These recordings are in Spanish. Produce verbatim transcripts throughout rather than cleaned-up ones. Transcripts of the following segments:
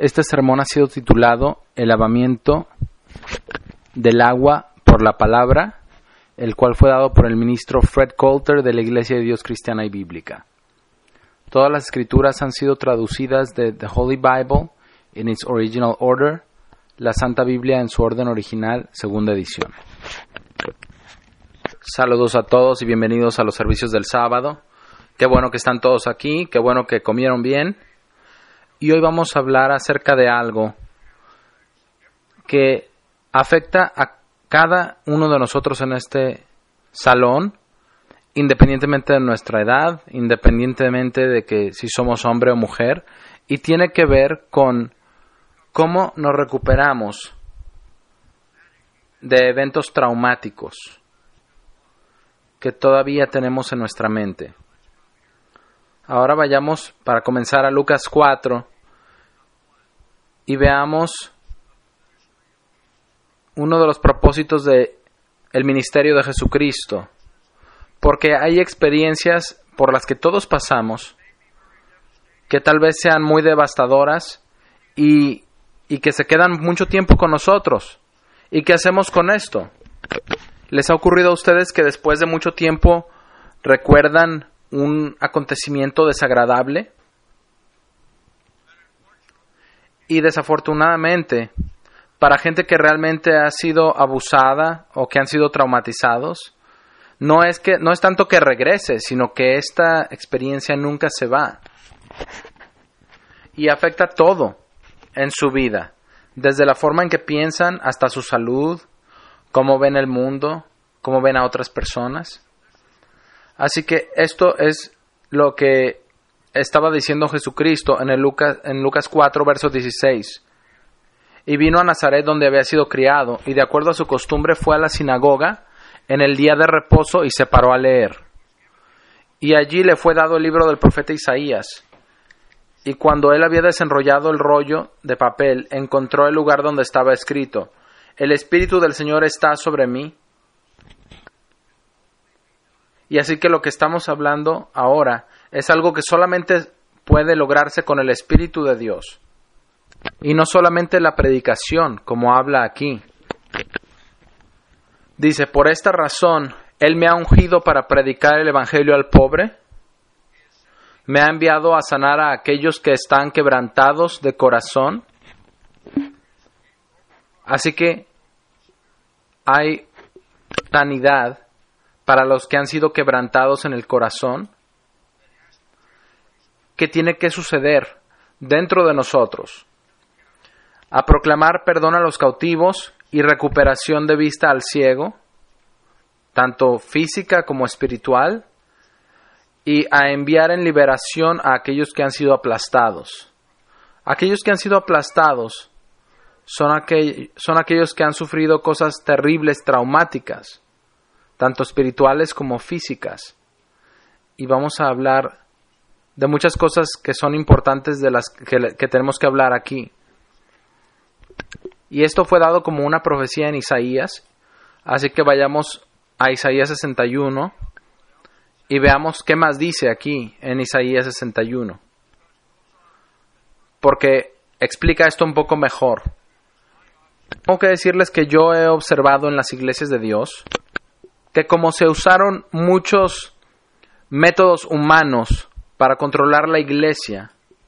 Este sermón ha sido titulado El lavamiento del agua por la palabra, el cual fue dado por el ministro Fred Coulter de la Iglesia de Dios Cristiana y Bíblica. Todas las escrituras han sido traducidas de The Holy Bible in its original order, la Santa Biblia en su orden original, segunda edición. Saludos a todos y bienvenidos a los servicios del sábado. Qué bueno que están todos aquí, qué bueno que comieron bien. Y hoy vamos a hablar acerca de algo que afecta a cada uno de nosotros en este salón, independientemente de nuestra edad, independientemente de que si somos hombre o mujer, y tiene que ver con cómo nos recuperamos de eventos traumáticos que todavía tenemos en nuestra mente. Ahora vayamos para comenzar a Lucas cuatro y veamos uno de los propósitos del ministerio de Jesucristo, porque hay experiencias por las que todos pasamos que tal vez sean muy devastadoras y, y que se quedan mucho tiempo con nosotros. ¿Y qué hacemos con esto? ¿Les ha ocurrido a ustedes que después de mucho tiempo recuerdan un acontecimiento desagradable? Y desafortunadamente, para gente que realmente ha sido abusada o que han sido traumatizados, no es que no es tanto que regrese, sino que esta experiencia nunca se va. Y afecta todo en su vida, desde la forma en que piensan hasta su salud, cómo ven el mundo, cómo ven a otras personas. Así que esto es lo que estaba diciendo Jesucristo en, el Lucas, en Lucas cuatro, verso dieciséis. Y vino a Nazaret donde había sido criado, y de acuerdo a su costumbre fue a la sinagoga en el día de reposo y se paró a leer. Y allí le fue dado el libro del profeta Isaías. Y cuando él había desenrollado el rollo de papel, encontró el lugar donde estaba escrito: El Espíritu del Señor está sobre mí. Y así que lo que estamos hablando ahora es algo que solamente puede lograrse con el Espíritu de Dios. Y no solamente la predicación, como habla aquí. Dice, por esta razón, Él me ha ungido para predicar el Evangelio al pobre. Me ha enviado a sanar a aquellos que están quebrantados de corazón. Así que hay sanidad para los que han sido quebrantados en el corazón, que tiene que suceder dentro de nosotros. A proclamar perdón a los cautivos y recuperación de vista al ciego, tanto física como espiritual, y a enviar en liberación a aquellos que han sido aplastados. Aquellos que han sido aplastados son, aquel, son aquellos que han sufrido cosas terribles, traumáticas, tanto espirituales como físicas. Y vamos a hablar de muchas cosas que son importantes de las que, que tenemos que hablar aquí. Y esto fue dado como una profecía en Isaías. Así que vayamos a Isaías sesenta y uno y veamos qué más dice aquí en Isaías sesenta y uno. Porque explica esto un poco mejor. Tengo que decirles que yo he observado en las iglesias de Dios que como se usaron muchos métodos humanos para controlar la iglesia,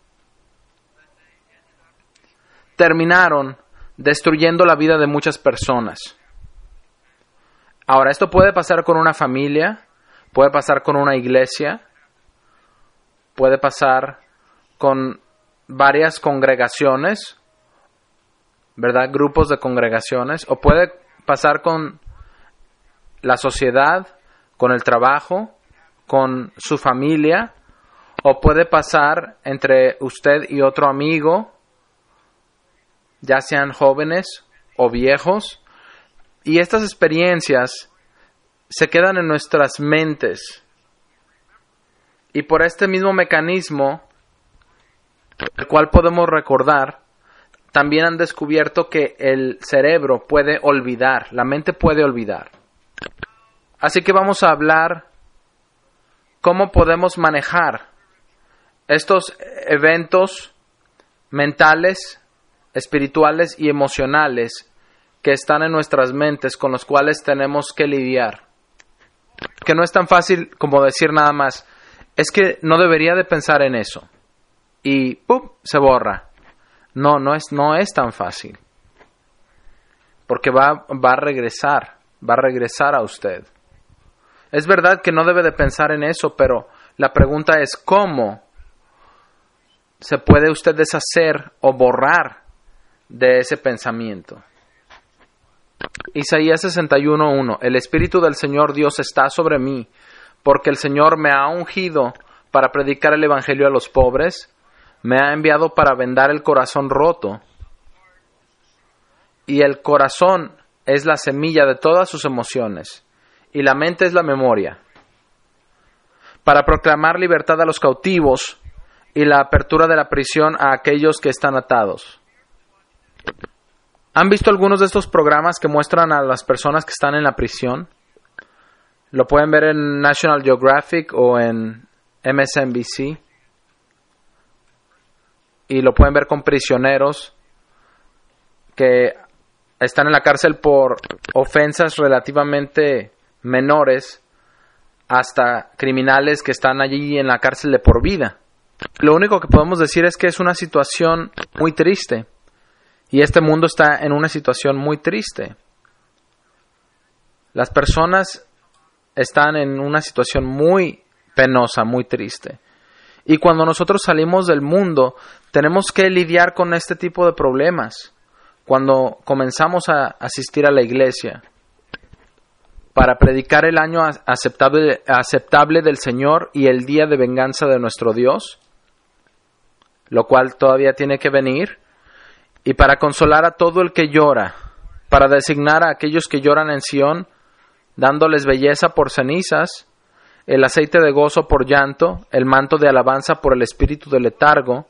terminaron destruyendo la vida de muchas personas. Ahora, esto puede pasar con una familia, puede pasar con una iglesia, puede pasar con varias congregaciones, ¿verdad? Grupos de congregaciones, o puede pasar con la sociedad, con el trabajo, con su familia, o puede pasar entre usted y otro amigo, ya sean jóvenes o viejos, y estas experiencias se quedan en nuestras mentes. Y por este mismo mecanismo, el cual podemos recordar, también han descubierto que el cerebro puede olvidar, la mente puede olvidar. Así que vamos a hablar cómo podemos manejar estos eventos mentales espirituales y emocionales que están en nuestras mentes con los cuales tenemos que lidiar. Que no es tan fácil como decir nada más, es que no debería de pensar en eso. Y ¡pum!, se borra. No, no es, no es tan fácil. Porque va, va a regresar, va a regresar a usted. Es verdad que no debe de pensar en eso, pero la pregunta es ¿cómo se puede usted deshacer o borrar de ese pensamiento? Isaías sesenta y uno uno. El Espíritu del Señor Dios está sobre mí, porque el Señor me ha ungido para predicar el Evangelio a los pobres, me ha enviado para vendar el corazón roto. Y el corazón es la semilla de todas sus emociones, y la mente es la memoria. Para proclamar libertad a los cautivos y la apertura de la prisión a aquellos que están atados. ¿Han visto algunos de estos programas que muestran a las personas que están en la prisión? Lo pueden ver en National Geographic o en M S N B C. Y lo pueden ver con prisioneros que están en la cárcel por ofensas relativamente menores hasta criminales que están allí en la cárcel de por vida. Lo único que podemos decir es que es una situación muy triste. Y este mundo está en una situación muy triste. Las personas están en una situación muy penosa, muy triste. Y cuando nosotros salimos del mundo, tenemos que lidiar con este tipo de problemas. Cuando comenzamos a asistir a la iglesia para predicar el año aceptable, aceptable del Señor y el día de venganza de nuestro Dios, lo cual todavía tiene que venir, y para consolar a todo el que llora, para designar a aquellos que lloran en Sión, dándoles belleza por cenizas, el aceite de gozo por llanto, el manto de alabanza por el espíritu de letargo.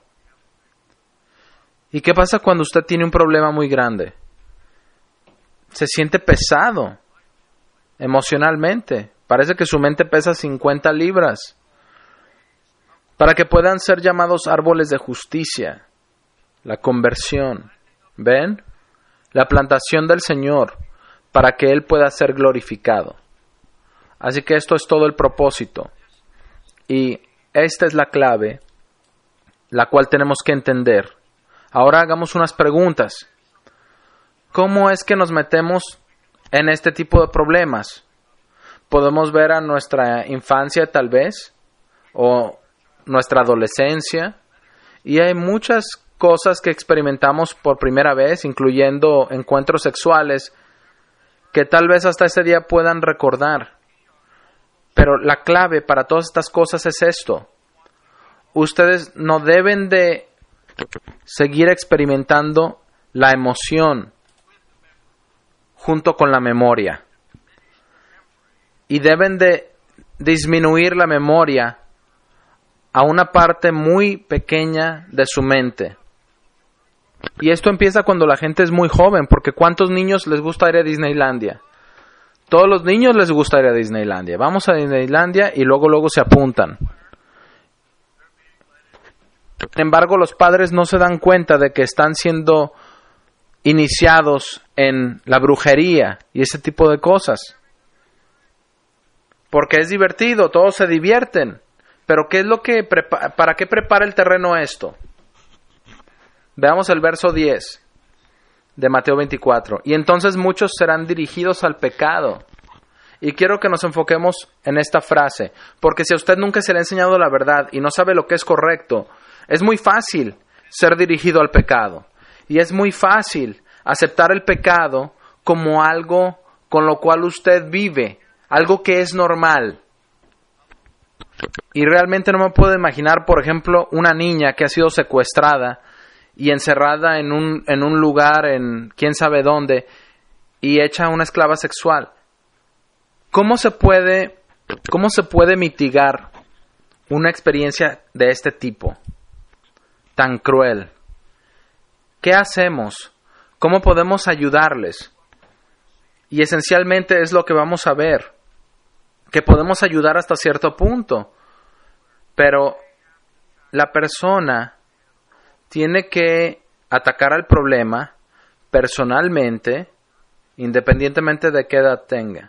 ¿Y qué pasa cuando usted tiene un problema muy grande? Se siente pesado emocionalmente. Parece que su mente pesa cincuenta libras. Para que puedan ser llamados árboles de justicia. La conversión. ¿Ven? La plantación del Señor para que Él pueda ser glorificado. Así que esto es todo el propósito. Y esta es la clave, la cual tenemos que entender. Ahora hagamos unas preguntas. ¿Cómo es que nos metemos en este tipo de problemas? Podemos ver a nuestra infancia tal vez, o nuestra adolescencia, y hay muchas cosas que experimentamos por primera vez, incluyendo encuentros sexuales, que tal vez hasta ese día puedan recordar. Pero la clave para todas estas cosas es esto. Ustedes no deben de seguir experimentando la emoción junto con la memoria. Y deben de disminuir la memoria a una parte muy pequeña de su mente. Y esto empieza cuando la gente es muy joven, porque ¿cuántos niños les gusta ir a Disneylandia? Todos los niños les gusta ir a Disneylandia. Vamos a Disneylandia y luego luego se apuntan. Sin embargo, los padres no se dan cuenta de que están siendo iniciados en la brujería y ese tipo de cosas. Porque es divertido, todos se divierten. Pero ¿qué es lo que prepa- ¿para qué prepara el terreno esto? Veamos el verso diez de Mateo veinticuatro. Y entonces muchos serán dirigidos al pecado. Y quiero que nos enfoquemos en esta frase, porque si a usted nunca se le ha enseñado la verdad y no sabe lo que es correcto, es muy fácil ser dirigido al pecado. Y es muy fácil aceptar el pecado como algo con lo cual usted vive, algo que es normal. Y realmente no me puedo imaginar, por ejemplo, una niña que ha sido secuestrada y encerrada en un, en un lugar, en quién sabe dónde, y hecha una esclava sexual. ¿Cómo se puede, cómo se puede mitigar una experiencia de este tipo, tan cruel? ¿Qué hacemos? ¿Cómo podemos ayudarles? Y esencialmente es lo que vamos a ver, que podemos ayudar hasta cierto punto, pero la persona tiene que atacar al problema personalmente, independientemente de qué edad tenga.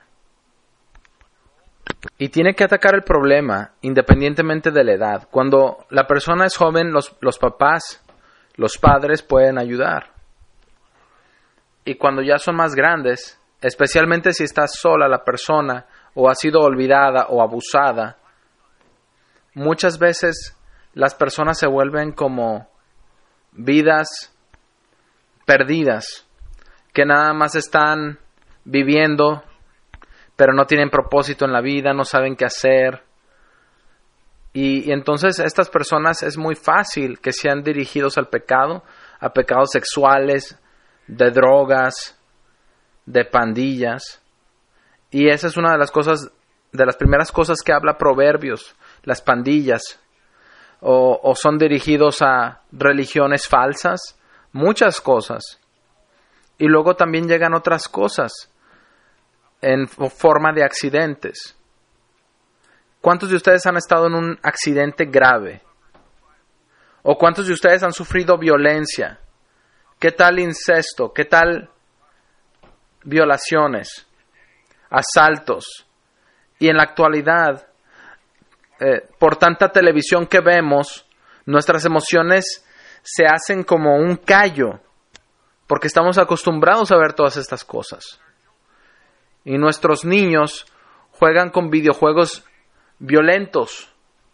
Y tiene que atacar el problema independientemente de la edad. Cuando la persona es joven, los, los papás, los padres pueden ayudar. Y cuando ya son más grandes, especialmente si está sola la persona o ha sido olvidada o abusada, muchas veces las personas se vuelven como vidas perdidas, que nada más están viviendo, pero no tienen propósito en la vida, no saben qué hacer. Y, y entonces estas personas es muy fácil que sean dirigidos al pecado, a pecados sexuales, de drogas, de pandillas. Y esa es una de las cosas, de las primeras cosas que habla Proverbios, las pandillas. O, o son dirigidos a religiones falsas, muchas cosas. Y luego también llegan otras cosas en forma de accidentes. ¿Cuántos de ustedes han estado en un accidente grave? ¿O cuántos de ustedes han sufrido violencia? ¿Qué tal incesto? ¿Qué tal violaciones? Asaltos. Y en la actualidad, eh, por tanta televisión que vemos, nuestras emociones se hacen como un callo, porque estamos acostumbrados a ver todas estas cosas. Y nuestros niños juegan con videojuegos violentos,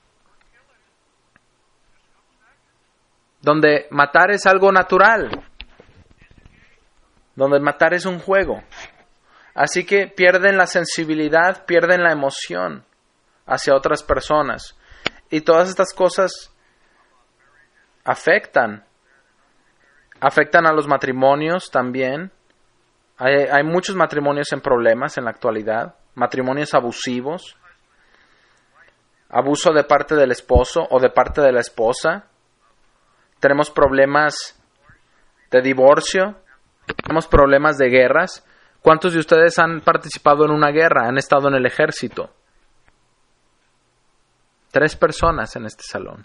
donde matar es algo natural, donde matar es un juego. Así que pierden la sensibilidad, pierden la emoción hacia otras personas. Y todas estas cosas afectan. Afectan a los matrimonios también. Hay, hay muchos matrimonios en problemas en la actualidad. Matrimonios abusivos. Abuso de parte del esposo o de parte de la esposa. Tenemos problemas de divorcio. Tenemos problemas de guerras. ¿Cuántos de ustedes han participado en una guerra? ¿Han estado en el ejército? Tres personas en este salón.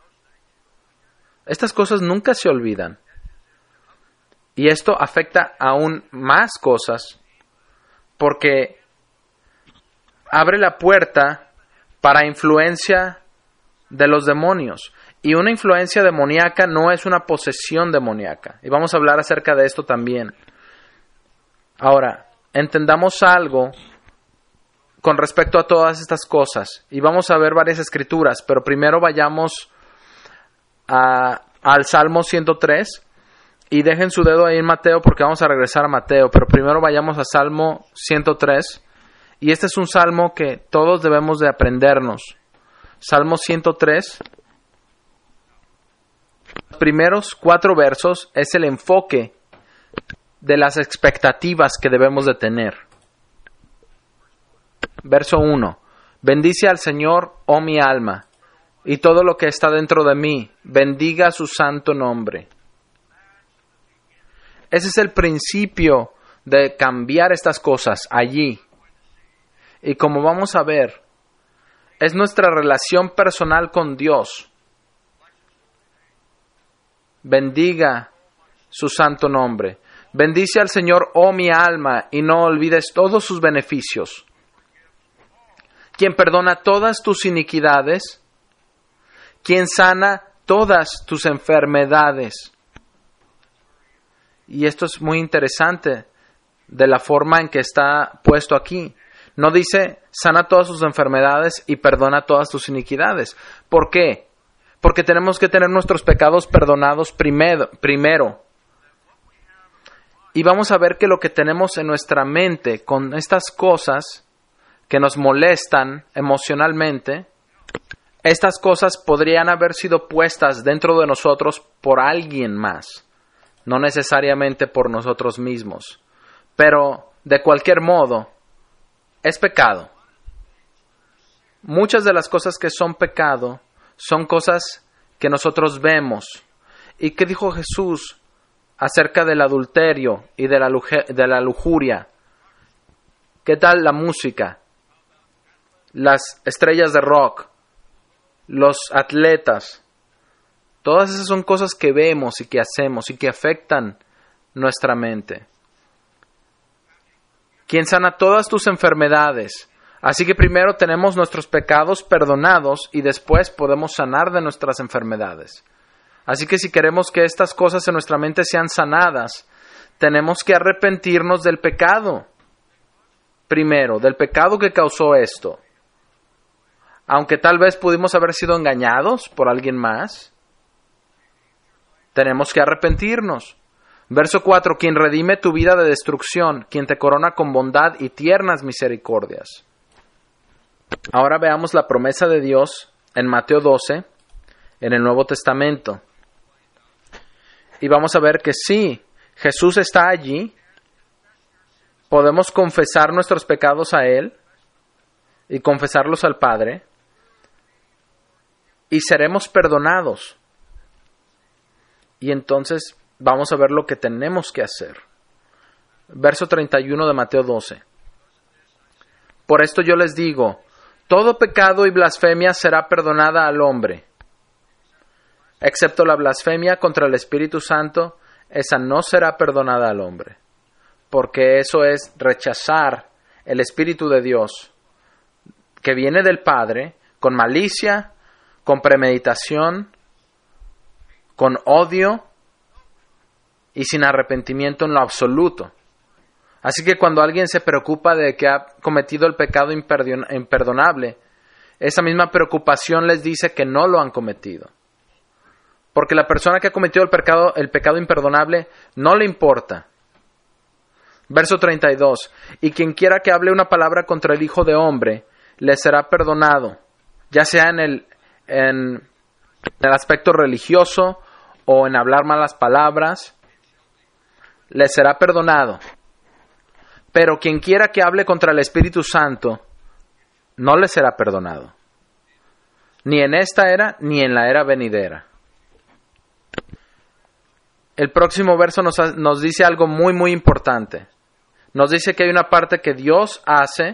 Estas cosas nunca se olvidan. Y esto afecta aún más cosas porque abre la puerta para influencia de los demonios. Y una influencia demoníaca no es una posesión demoníaca. Y vamos a hablar acerca de esto también. Ahora, entendamos algo con respecto a todas estas cosas. Y vamos a ver varias escrituras, pero primero vayamos a, al Salmo ciento tres. Y dejen su dedo ahí en Mateo porque vamos a regresar a Mateo. Pero primero vayamos a Salmo ciento tres. Y este es un salmo que todos debemos de aprendernos. Salmo ciento tres. Los primeros cuatro versos es el enfoque de las expectativas que debemos de tener. Verso uno. Bendice al Señor, oh mi alma, y todo lo que está dentro de mí, bendiga su santo nombre. Ese es el principio de cambiar estas cosas allí. Y como vamos a ver, es nuestra relación personal con Dios. Bendiga su santo nombre. Bendice al Señor, oh mi alma, y no olvides todos sus beneficios. Quien perdona todas tus iniquidades, quien sana todas tus enfermedades. Y esto es muy interesante de la forma en que está puesto aquí. No dice sana todas tus enfermedades y perdona todas tus iniquidades. ¿Por qué? Porque tenemos que tener nuestros pecados perdonados primero, primero. Y vamos a ver que lo que tenemos en nuestra mente con estas cosas que nos molestan emocionalmente, estas cosas podrían haber sido puestas dentro de nosotros por alguien más, no necesariamente por nosotros mismos. Pero, de cualquier modo, es pecado. Muchas de las cosas que son pecado son cosas que nosotros vemos. ¿Y qué dijo Jesús acerca del adulterio y de la, luje- de la lujuria? ¿Qué tal la música? Las estrellas de rock, los atletas, Todas esas son cosas que vemos y que hacemos y que afectan nuestra mente. Quien sana todas tus enfermedades. Así que primero tenemos nuestros pecados perdonados y después podemos sanar de nuestras enfermedades. Así que si queremos que estas cosas en nuestra mente sean sanadas, tenemos que arrepentirnos del pecado. Primero, del pecado que causó esto. Aunque tal vez pudimos haber sido engañados por alguien más, tenemos que arrepentirnos. Verso cuatro, quien redime tu vida de destrucción, quien te corona con bondad y tiernas misericordias. Ahora veamos la promesa de Dios en Mateo doce, en el Nuevo Testamento. Y vamos a ver que sí, Jesús está allí. Podemos confesar nuestros pecados a Él y confesarlos al Padre. Y seremos perdonados. Y entonces vamos a ver lo que tenemos que hacer. Verso treinta y uno de Mateo doce. Por esto yo les digo, todo pecado y blasfemia será perdonada al hombre, excepto la blasfemia contra el Espíritu Santo, esa no será perdonada al hombre, porque eso es rechazar el Espíritu de Dios, que viene del Padre, con malicia, con premeditación, con odio y sin arrepentimiento en lo absoluto. Así que cuando alguien se preocupa de que ha cometido el pecado imperdonable, esa misma preocupación les dice que no lo han cometido. Porque la persona que ha cometido el pecado, el pecado imperdonable no le importa. Verso treinta y dos. Y quien quiera que hable una palabra contra el Hijo de Hombre, le será perdonado, ya sea en el, en el aspecto religioso o en hablar malas palabras, le será perdonado. Pero quien quiera que hable contra el Espíritu Santo, no le será perdonado. Ni en esta era, ni en la era venidera. El próximo verso nos, nos dice algo muy, muy importante. Nos dice que hay una parte que Dios hace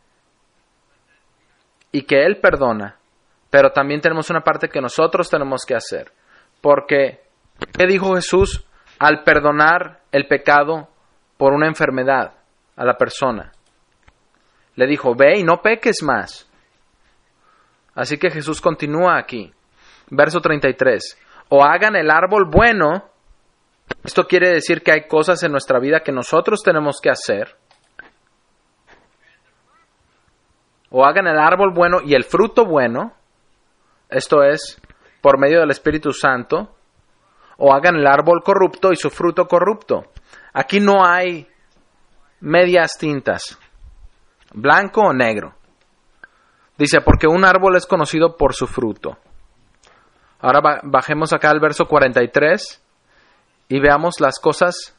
y que Él perdona. Pero también tenemos una parte que nosotros tenemos que hacer. Porque, ¿qué dijo Jesús al perdonar el pecado por una enfermedad a la persona? Le dijo, ve y no peques más. Así que Jesús continúa aquí. Verso treinta y tres. O hagan el árbol bueno. Esto quiere decir que hay cosas en nuestra vida que nosotros tenemos que hacer. O hagan el árbol bueno y el fruto bueno. Esto es, por medio del Espíritu Santo. O hagan el árbol corrupto y su fruto corrupto. Aquí no hay medias tintas, blanco o negro. Dice, porque un árbol es conocido por su fruto. Ahora bajemos acá al verso cuarenta y tres y veamos las cosas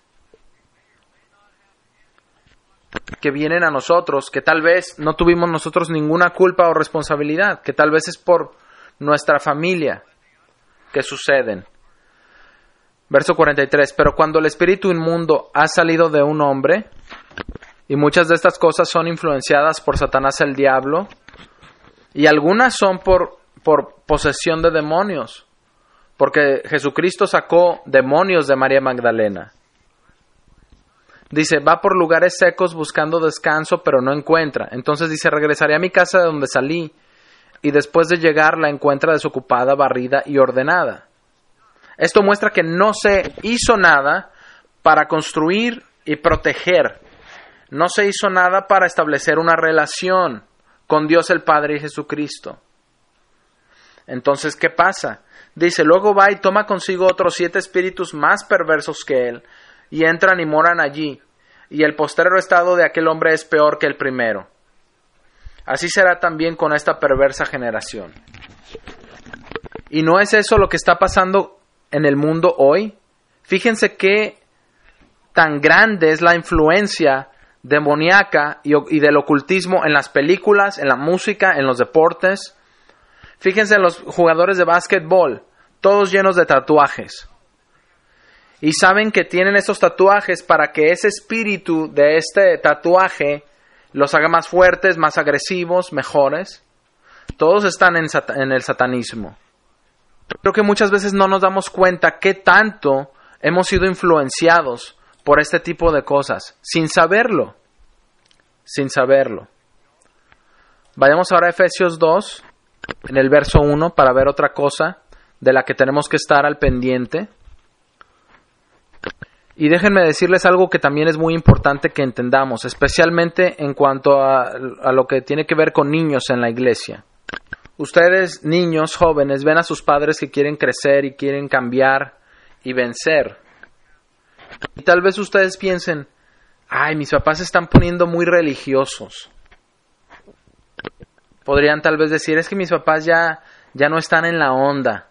que vienen a nosotros, que tal vez no tuvimos nosotros ninguna culpa o responsabilidad, que tal vez es por nuestra familia que suceden. Verso cuarenta y tres, pero cuando el espíritu inmundo ha salido de un hombre, y muchas de estas cosas son influenciadas por Satanás el diablo, y algunas son por, por posesión de demonios, porque Jesucristo sacó demonios de María Magdalena. Dice, va por lugares secos buscando descanso, pero no encuentra. Entonces dice, regresaré a mi casa de donde salí, y después de llegar la encuentra desocupada, barrida y ordenada. Esto muestra que no se hizo nada para construir y proteger. No se hizo nada para establecer una relación con Dios el Padre y Jesucristo. Entonces, ¿qué pasa? Dice, luego va y toma consigo otros siete espíritus más perversos que él, y entran y moran allí, y el postrero estado de aquel hombre es peor que el primero. Así será también con esta perversa generación. ¿Y no es eso lo que está pasando en el mundo hoy? Fíjense qué tan grande es la influencia demoníaca y, y del ocultismo en las películas, en la música, en los deportes. Fíjense en los jugadores de básquetbol, todos llenos de tatuajes. Y saben que tienen esos tatuajes para que ese espíritu de este tatuaje los haga más fuertes, más agresivos, mejores. Todos están en, sat- en el satanismo. Creo que muchas veces no nos damos cuenta qué tanto hemos sido influenciados por este tipo de cosas, sin saberlo, sin saberlo. Vayamos ahora a Efesios dos, en el verso uno, para ver otra cosa de la que tenemos que estar al pendiente. Y déjenme decirles algo que también es muy importante que entendamos, especialmente en cuanto a, a lo que tiene que ver con niños en la iglesia. Ustedes, niños, jóvenes, ven a sus padres que quieren crecer y quieren cambiar y vencer. Y tal vez ustedes piensen, ay, mis papás se están poniendo muy religiosos. Podrían tal vez decir, es que mis papás ya, ya no están en la onda.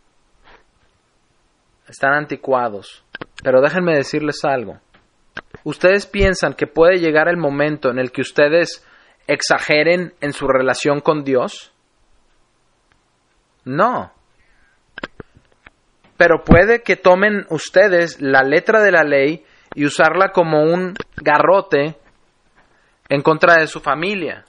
Están anticuados. Pero déjenme decirles algo. ¿Ustedes piensan que puede llegar el momento en el que ustedes exageren en su relación con Dios? No. Pero puede que tomen ustedes la letra de la ley y usarla como un garrote en contra de su familia.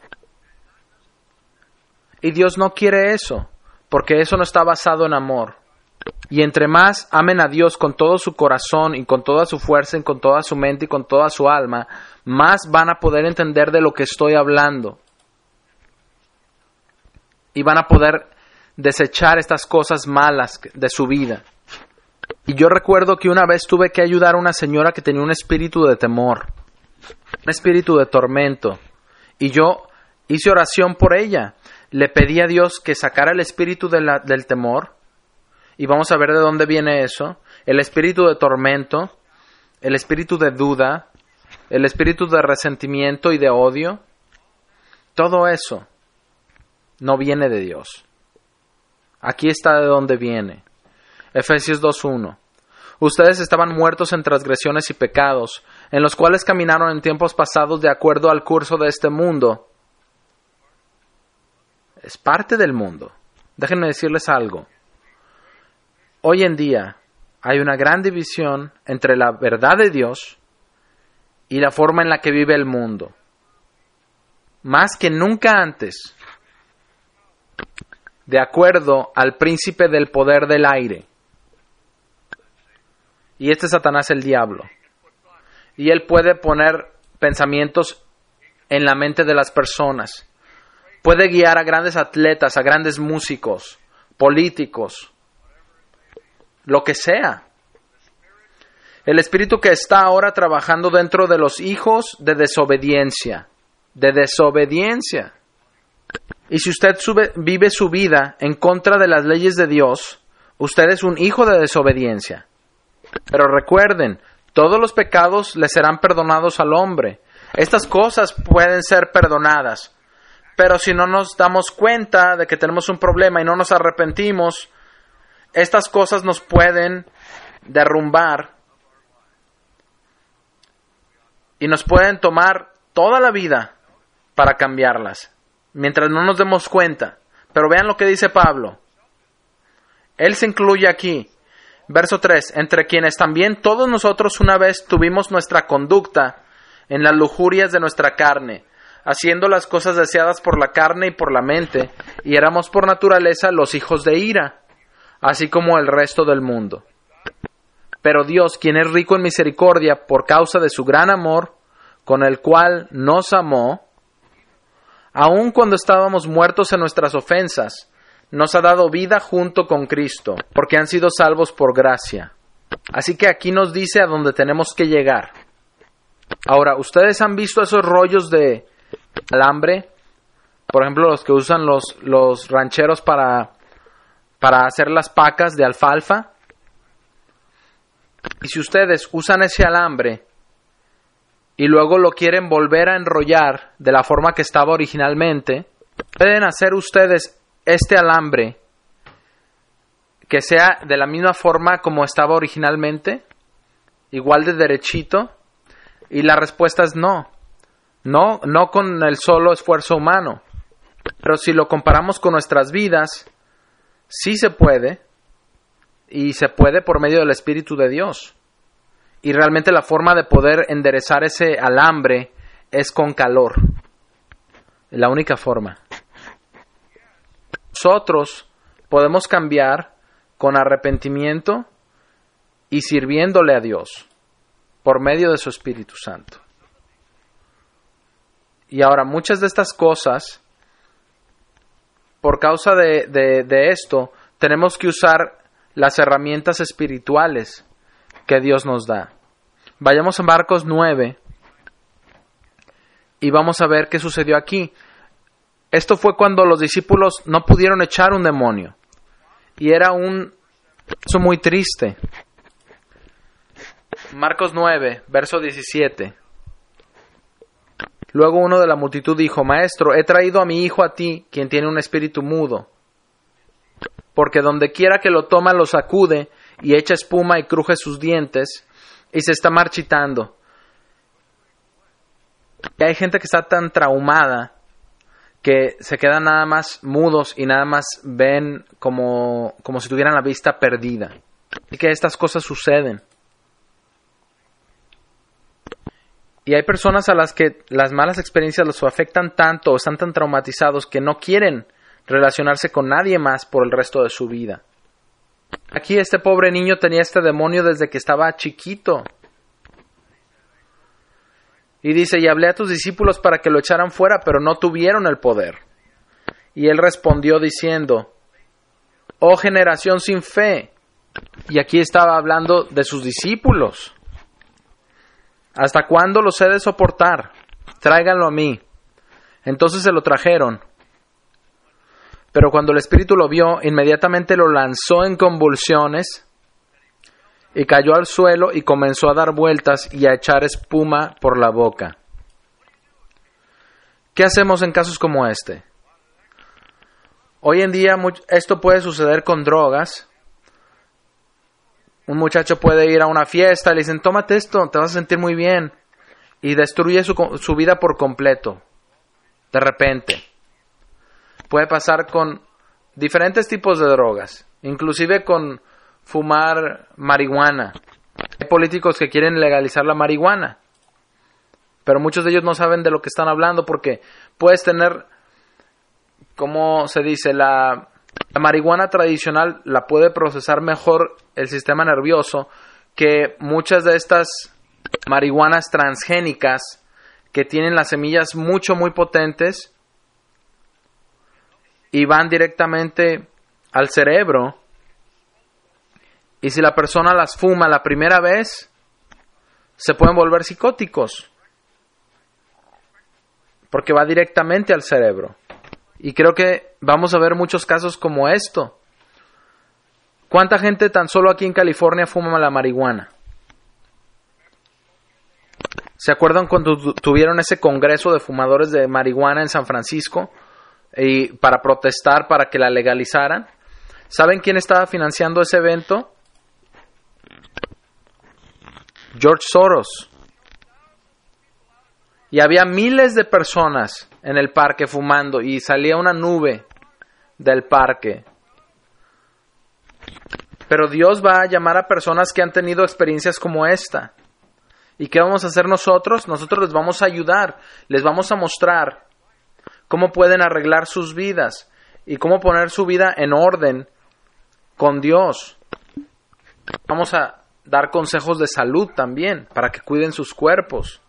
Y Dios no quiere eso, porque eso no está basado en amor. Y entre más amen a Dios con todo su corazón y con toda su fuerza y con toda su mente y con toda su alma, más van a poder entender de lo que estoy hablando. Y van a poder desechar estas cosas malas de su vida. Y yo recuerdo que una vez tuve que ayudar a una señora que tenía un espíritu de temor, un espíritu de tormento. Y yo hice oración por ella. Le pedí a Dios que sacara el espíritu de la, del temor. Y vamos a ver de dónde viene eso. El espíritu de tormento, el espíritu de duda, el espíritu de resentimiento y de odio. Todo eso no viene de Dios. Aquí está de dónde viene. Efesios dos uno. Ustedes estaban muertos en transgresiones y pecados, en los cuales caminaron en tiempos pasados de acuerdo al curso de este mundo. Es parte del mundo. Déjenme decirles algo. Hoy en día hay una gran división entre la verdad de Dios y la forma en la que vive el mundo. Más que nunca antes, de acuerdo al príncipe del poder del aire. Y este es Satanás, el diablo. Y él puede poner pensamientos en la mente de las personas. Puede guiar a grandes atletas, a grandes músicos, políticos, lo que sea. El espíritu que está ahora trabajando dentro de los hijos de desobediencia. De desobediencia. Y si usted sube, vive su vida en contra de las leyes de Dios, usted es un hijo de desobediencia. Pero recuerden, todos los pecados le serán perdonados al hombre. Estas cosas pueden ser perdonadas. Pero si no nos damos cuenta de que tenemos un problema y no nos arrepentimos, estas cosas nos pueden derrumbar y nos pueden tomar toda la vida para cambiarlas, mientras no nos demos cuenta. Pero vean lo que dice Pablo. Él se incluye aquí. Verso tres. Entre quienes también todos nosotros una vez tuvimos nuestra conducta en las lujurias de nuestra carne, haciendo las cosas deseadas por la carne y por la mente, y éramos por naturaleza los hijos de ira, así como el resto del mundo. Pero Dios, quien es rico en misericordia por causa de su gran amor, con el cual nos amó, aun cuando estábamos muertos en nuestras ofensas, nos ha dado vida junto con Cristo, porque han sido salvos por gracia. Así que aquí nos dice a dónde tenemos que llegar. Ahora, ¿ustedes han visto esos rollos de alambre? Por ejemplo, los que usan los, los rancheros para, para hacer las pacas de alfalfa. Y si ustedes usan ese alambre y luego lo quieren volver a enrollar de la forma que estaba originalmente, pueden hacer ustedes este alambre que sea de la misma forma como estaba originalmente, igual de derechito. Y la respuesta es no. No, no con el solo esfuerzo humano. Pero si lo comparamos con nuestras vidas, sí se puede. Y se puede por medio del Espíritu de Dios. Y realmente la forma de poder enderezar ese alambre es con calor. La única forma. Nosotros podemos cambiar con arrepentimiento y sirviéndole a Dios por medio de su Espíritu Santo. Y ahora, muchas de estas cosas, por causa de, de, de esto, tenemos que usar las herramientas espirituales que Dios nos da. Vayamos a Marcos nueve y vamos a ver qué sucedió aquí. Esto fue cuando los discípulos no pudieron echar un demonio. Y era un caso muy triste. Marcos nueve, verso diecisiete. Luego uno de la multitud dijo: Maestro, he traído a mi hijo a ti, quien tiene un espíritu mudo. Porque donde quiera que lo toma lo sacude y echa espuma y cruje sus dientes y se está marchitando. Y hay gente que está tan traumada que se quedan nada más mudos y nada más ven como, como si tuvieran la vista perdida. Y que estas cosas suceden. Y hay personas a las que las malas experiencias los afectan tanto o están tan traumatizados que no quieren relacionarse con nadie más por el resto de su vida. Aquí este pobre niño tenía este demonio desde que estaba chiquito. Y dice: y hablé a tus discípulos para que lo echaran fuera, pero no tuvieron el poder. Y él respondió diciendo: oh generación sin fe. Y aquí estaba hablando de sus discípulos. ¿Hasta cuándo los he de soportar? Tráiganlo a mí. Entonces se lo trajeron. Pero cuando el espíritu lo vio, inmediatamente lo lanzó en convulsiones y cayó al suelo y comenzó a dar vueltas y a echar espuma por la boca. ¿Qué hacemos en casos como este? Hoy en día esto puede suceder con drogas. Un muchacho puede ir a una fiesta y le dicen: tómate esto, te vas a sentir muy bien. Y destruye su, su vida por completo. De repente. Puede pasar con diferentes tipos de drogas. Inclusive con fumar marihuana. Hay políticos que quieren legalizar la marihuana. Pero muchos de ellos no saben de lo que están hablando porque puedes tener, ¿cómo se dice? La... La marihuana tradicional la puede procesar mejor el sistema nervioso que muchas de estas marihuanas transgénicas que tienen las semillas mucho, muy potentes y van directamente al cerebro. Y si la persona las fuma la primera vez, se pueden volver psicóticos porque va directamente al cerebro. Y creo que vamos a ver muchos casos como esto. ¿Cuánta gente tan solo aquí en California fuma la marihuana? ¿Se acuerdan cuando tuvieron ese congreso de fumadores de marihuana en San Francisco y para protestar para que la legalizaran? ¿Saben quién estaba financiando ese evento? George Soros. Y había miles de personas en el parque fumando y salía una nube del parque. Pero Dios va a llamar a personas que han tenido experiencias como esta. ¿Y qué vamos a hacer nosotros? Nosotros les vamos a ayudar, les vamos a mostrar cómo pueden arreglar sus vidas y cómo poner su vida en orden con Dios. Vamos a dar consejos de salud también para que cuiden sus cuerpos.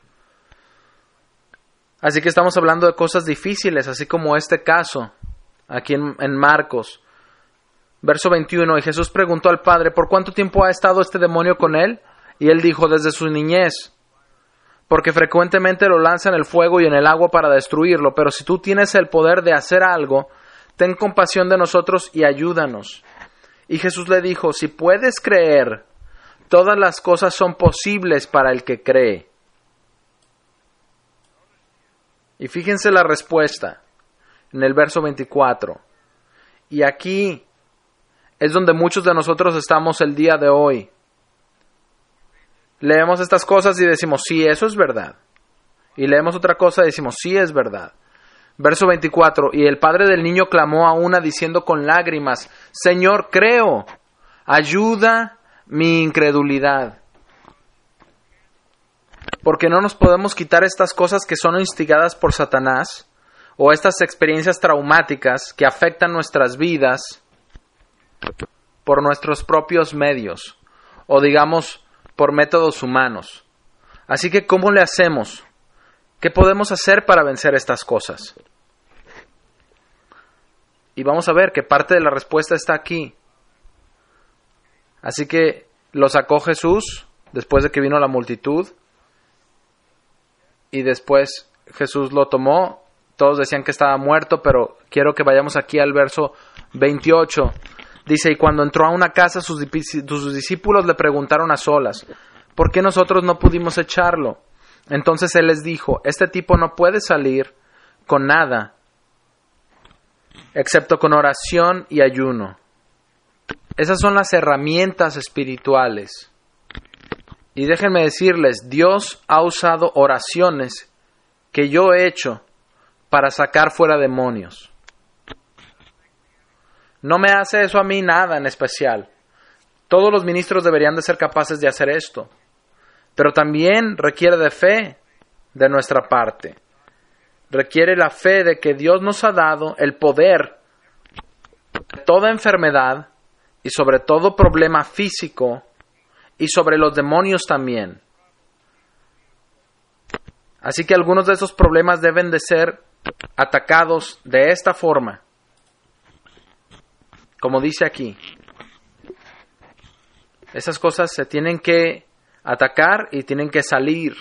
Así que estamos hablando de cosas difíciles, así como este caso, aquí en, en Marcos. Verso veintiuno, y Jesús preguntó al Padre: ¿por cuánto tiempo ha estado este demonio con él? Y él dijo: desde su niñez, porque frecuentemente lo lanza en el fuego y en el agua para destruirlo. Pero si tú tienes el poder de hacer algo, ten compasión de nosotros y ayúdanos. Y Jesús le dijo: si puedes creer, todas las cosas son posibles para el que cree. Y fíjense la respuesta en el verso veinticuatro. Y aquí es donde muchos de nosotros estamos el día de hoy. Leemos estas cosas y decimos: sí, eso es verdad. Y leemos otra cosa y decimos: sí, es verdad. Verso veinticuatro. Y el padre del niño clamó a una diciendo con lágrimas: Señor, creo, ayuda mi incredulidad. Porque no nos podemos quitar estas cosas que son instigadas por Satanás, o estas experiencias traumáticas que afectan nuestras vidas, por nuestros propios medios, o digamos, por métodos humanos. Así que, ¿cómo le hacemos? ¿Qué podemos hacer para vencer estas cosas? Y vamos a ver que parte de la respuesta está aquí. Así que lo sacó Jesús después de que vino la multitud, y después Jesús lo tomó. Todos decían que estaba muerto, pero quiero que vayamos aquí al verso veintiocho. Dice, y cuando entró a una casa, sus, sus discípulos le preguntaron a solas, ¿por qué nosotros no pudimos echarlo? Entonces él les dijo, este tipo no puede salir con nada, excepto con oración y ayuno. Esas son las herramientas espirituales. Y déjenme decirles, Dios ha usado oraciones que yo he hecho para sacar fuera demonios. No me hace eso a mí nada en especial. Todos los ministros deberían de ser capaces de hacer esto. Pero también requiere de fe de nuestra parte. Requiere la fe de que Dios nos ha dado el poder de toda enfermedad y sobre todo problema físico y sobre los demonios también. Así que algunos de esos problemas deben de ser atacados de esta forma. Como dice aquí. Esas cosas se tienen que atacar y tienen que salir.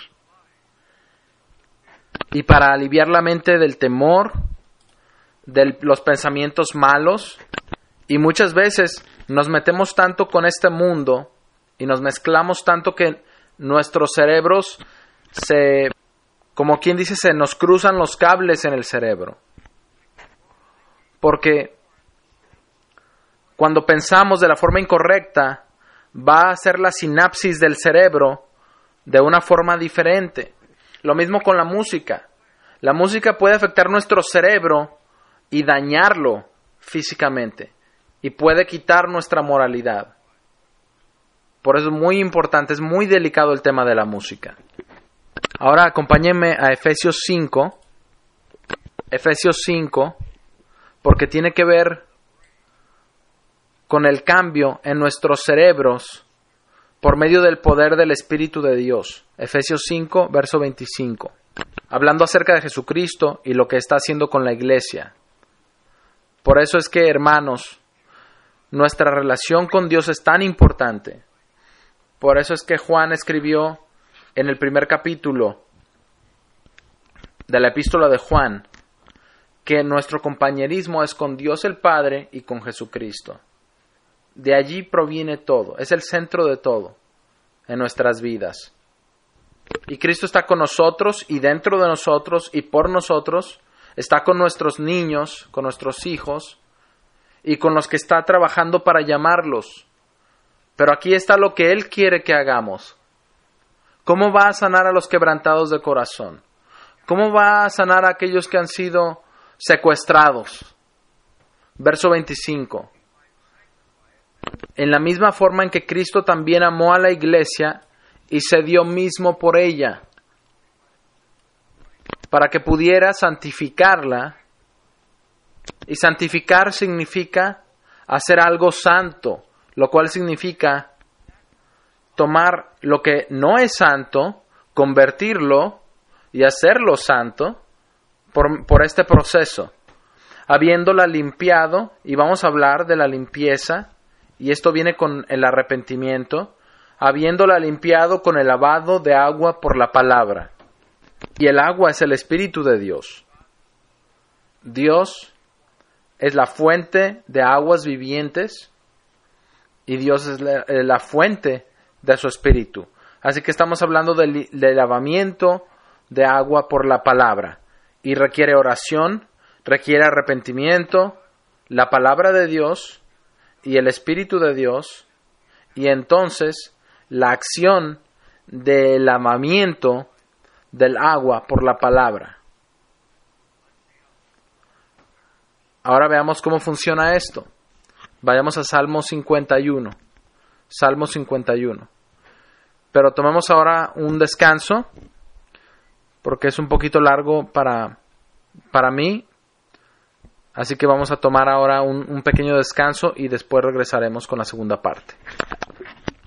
Y para aliviar la mente del temor, de los pensamientos malos, y muchas veces nos metemos tanto con este mundo y nos mezclamos tanto que nuestros cerebros se, como quien dice, se nos cruzan los cables en el cerebro. Porque cuando pensamos de la forma incorrecta, va a hacer la sinapsis del cerebro de una forma diferente. Lo mismo con la música. La música puede afectar nuestro cerebro y dañarlo físicamente. Y puede quitar nuestra moralidad. Por eso es muy importante, es muy delicado el tema de la música. Ahora acompáñenme a Efesios cinco. Efesios cinco, porque tiene que ver con el cambio en nuestros cerebros por medio del poder del Espíritu de Dios. Efesios cinco, verso veinticinco. Hablando acerca de Jesucristo y lo que está haciendo con la iglesia. Por eso es que, hermanos, nuestra relación con Dios es tan importante. Por eso es que Juan escribió en el primer capítulo de la epístola de Juan que nuestro compañerismo es con Dios el Padre y con Jesucristo. De allí proviene todo, es el centro de todo en nuestras vidas. Y Cristo está con nosotros y dentro de nosotros y por nosotros, está con nuestros niños, con nuestros hijos y con los que está trabajando para llamarlos. Pero aquí está lo que Él quiere que hagamos. ¿Cómo va a sanar a los quebrantados de corazón? ¿Cómo va a sanar a aquellos que han sido secuestrados? Verso veinticinco. En la misma forma en que Cristo también amó a la iglesia y se dio mismo por ella, para que pudiera santificarla. Y santificar significa hacer algo santo, lo cual significa tomar lo que no es santo, convertirlo y hacerlo santo por, por este proceso. Habiéndola limpiado, y vamos a hablar de la limpieza, y esto viene con el arrepentimiento, habiéndola limpiado con el lavado de agua por la palabra. Y el agua es el Espíritu de Dios. Dios es la fuente de aguas vivientes y Dios es la, la fuente de su Espíritu. Así que estamos hablando de, de lavamiento de agua por la palabra. Y requiere oración, requiere arrepentimiento, la palabra de Dios y el Espíritu de Dios. Y entonces la acción del lavamiento del agua por la palabra. Ahora veamos cómo funciona esto. Vayamos a Salmo cincuenta y uno. Salmo cincuenta y uno. Pero tomemos ahora un descanso, porque es un poquito largo para, para mí. Así que vamos a tomar ahora un, un pequeño descanso y después regresaremos con la segunda parte.